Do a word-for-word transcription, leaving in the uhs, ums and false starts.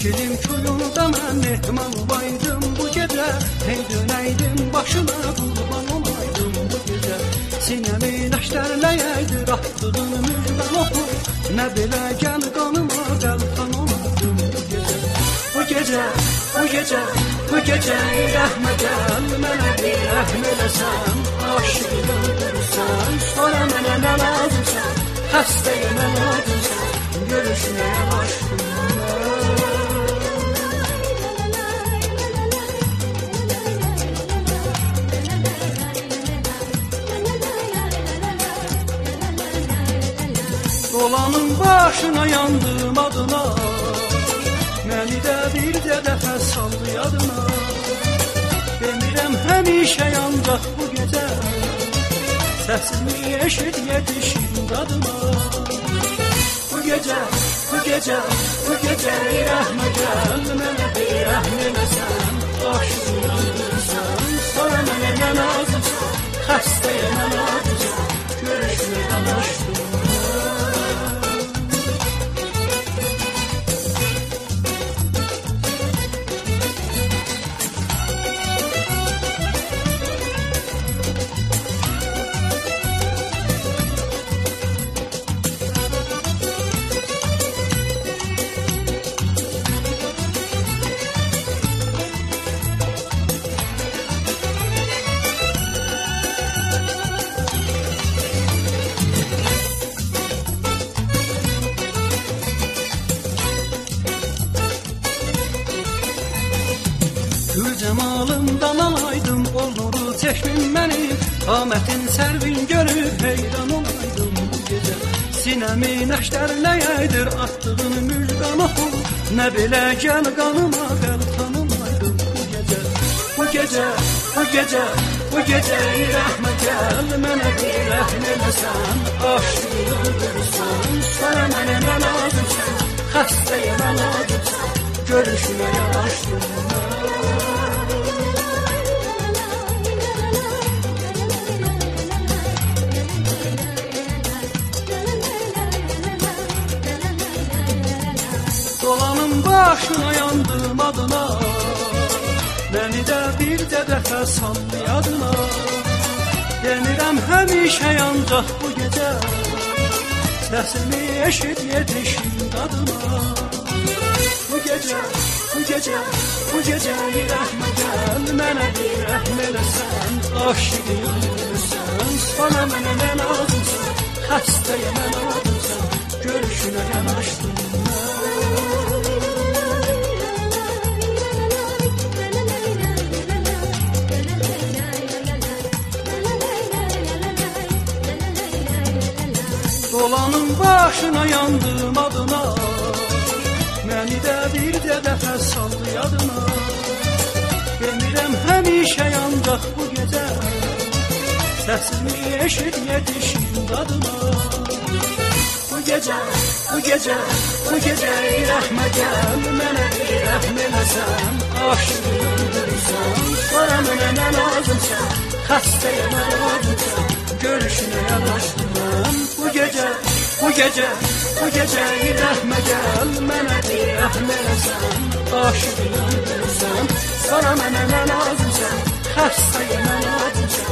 Çəkilim kuyunda mən mehman olaydım bu gecə. Hey dönəydim başına qurban olaydım bu gecə. Sinəmi nəşlərləyəydir atdığın müjdən oxu. Nə belə gəl qanıma qəlxan olaydım bu gecə. Bu gecə, bu gecə, bu gecə rəhmə gəl. Mənə bir rəhm eləsən, aşığı öldürürsən. Sonra mənə nə lazımsan, xəstəyə nə lazımsan, görüşməyə başlayın. Dolanın başına yandım adına, məni də bir də dəfə saldı yadına. Demirəm həmişə yancaq bu gecə, səsini eşit yetişin qadıma. Bu gecə, bu gecə, bu gecə rəhmə gəl. Mənə bir rəhm eləsən, aşığı öldürürsən. Sonra mənə nə lazımsan, xəstəyə nə lazımsan, görüşməyə başlayın. Gül cəmalından alaydım, olnuru çəkmin mənim. Qamətin sərvin görüb heyran olaydım bu gecə. Sinəmi nəşlərləyəydir atdığın müjdan oxu. Nə belə gəl qanıma qəlxan olaydım bu gecə. Bu gecə, bu gecə, bu gecə rəhmə gəl. Mənə bir rəhm eləsən, aşığı öldürürsən. Sonra mənə nə lazımsan, xəstəyə nə lazımsan, görüşməyə başlayın. Dolanın başına yandım adına, məni də bir də dəfə saldı yadına. Demirəm həmişə yancaq bu gecə, səsini eşit yetişin qadıma. Bu gecə, bu gecə, bu gecə rəhmə gəl. Mənə bir rəhm eləsən, aşığı öldürürsən. Sonra mənə nə lazımsan, xəstəyə nə lazımsan, görüşünə yanaşdım. Dolanın başına yandım adına, məni də bir də dəfə saldı yadına. Demirəm həmişə yancaq bu gecə, səsini eşit yetişin qadıma. Bu gecə, bu gecə, bu gecə rəhmə gəl. Mənə bir rəhm eləsən, aşığı öldürürsən. Sonra mənə nə lazımsan, xəstəyə nə lazımsan, görüşünə yanaşdım. Bu gecə, bu gecə, bu gecə rəhmə gəl. Mənə bir rəhm eləsən, aşığı öldürürsən. Sonra mənə nə lazımsan, xəstəyə nə lazımsan,